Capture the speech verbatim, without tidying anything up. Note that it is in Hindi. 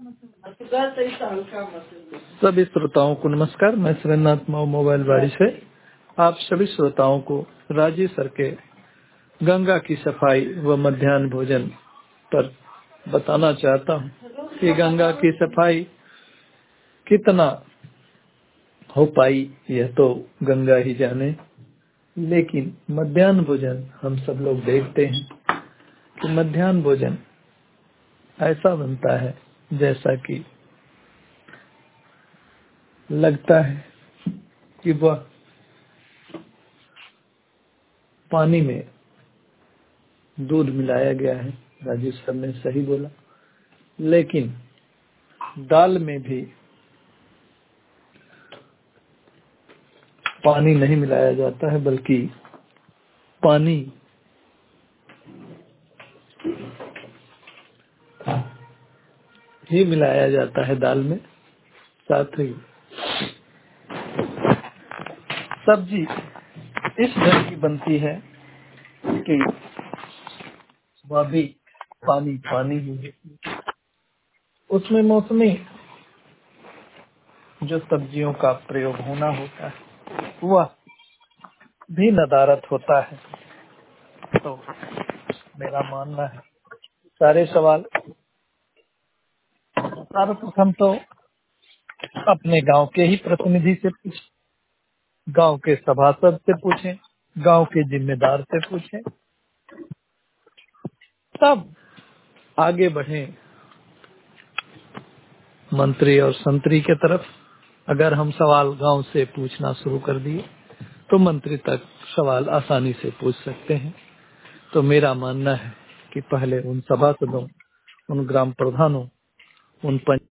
सभी श्रोताओं को नमस्कार। मैं सुरेंद्रनाथ माऊ मोबाइल बाड़ी से आप सभी श्रोताओं को राजीव सर के गंगा की सफाई व मध्याह्न भोजन पर बताना चाहता हूँ कि गंगा की सफाई कितना हो पाई यह तो गंगा ही जाने, लेकिन मध्याह्न भोजन हम सब लोग देखते हैं कि मध्याह्न भोजन ऐसा बनता है जैसा कि लगता है कि वह पानी में दूध मिलाया गया है। राजीव सर ने सही बोला, लेकिन दाल में भी पानी नहीं मिलाया जाता है, बल्कि पानी ही मिलाया जाता है दाल में। साथ ही सब्जी इस ढंग की बनती है कि वह भी पानी पानी ही है। उसमें मौसमी जो सब्जियों का प्रयोग होना होता है वह भी नदारत होता है। तो मेरा मानना है सारे सवाल सर्वप्रथम तो अपने गांव के ही प्रतिनिधि से पूछें, गांव के सभासद से पूछें, गांव के जिम्मेदार से पूछें, तब आगे बढ़ें मंत्री और संतरी के तरफ। अगर हम सवाल गांव से पूछना शुरू कर दिए तो मंत्री तक सवाल आसानी से पूछ सकते हैं। तो मेरा मानना है कि पहले उन सभासदों, उन ग्राम प्रधानों, उन पंच